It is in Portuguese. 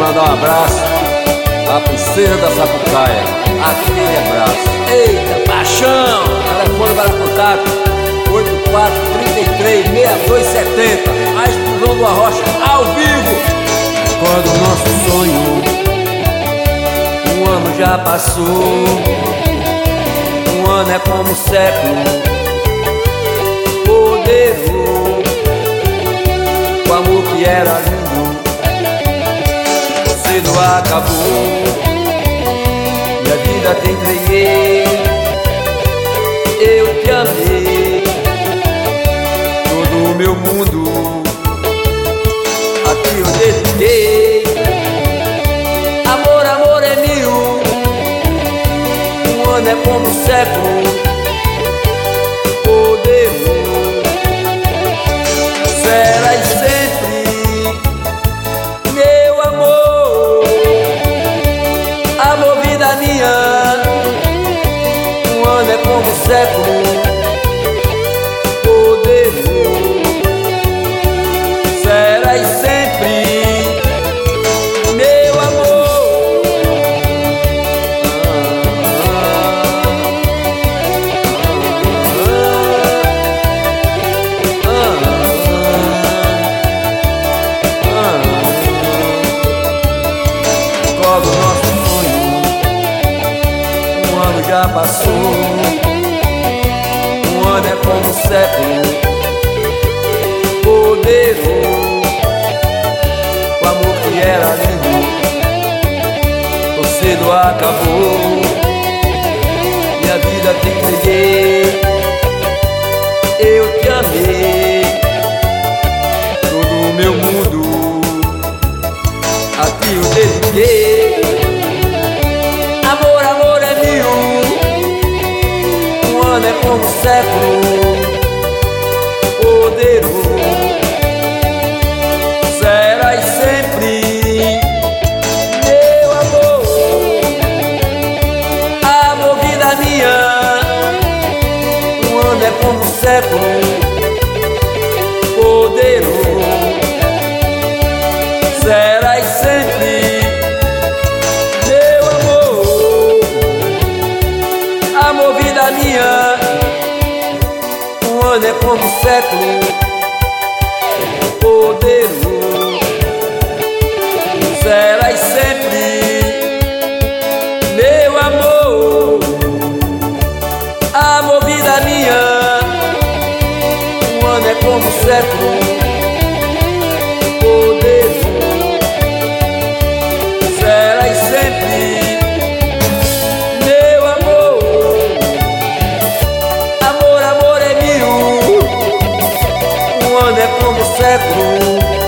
mandar um abraço à princesa da Sapucaia, aquele abraço. Eita, paixão! Telefone para contato 84336270. A explosão do Arrocha ao vivo. Quando o nosso sonho, um ano já passou. Um ano é como um século poderoso. O amor que era lindo cedo acabou. Minha vida te entreguei, eu te amei. Todo o meu mundo a ti eu dediquei. Amor, amor é mil. Um ano é como um século poderoso. Serás sempre meu amor, amor, vida minha. Um ano é como um século poderoso. Serás sempre meu amor. Quando o nosso sonho, um ano já passou. Um ano é como um século poderoso. O amor que era lindo tão cedo acabou. Minha vida te entreguei, eu te amei. Todo o meu mundo a ti eu dediquei. Amor, amor é mil. Um ano é como um século poderoso. Serás sempre meu amor, amor, vida minha. Um ano é como um século poderoso. Serás sempre meu amor, amor, vida minha. Um ano é como um século poderoso. Serás sempre meu amor, amor, vida minha. Um ano é como um século poderoso. Serás sempre meu amor, amor, amor é mil. Um ano é como um século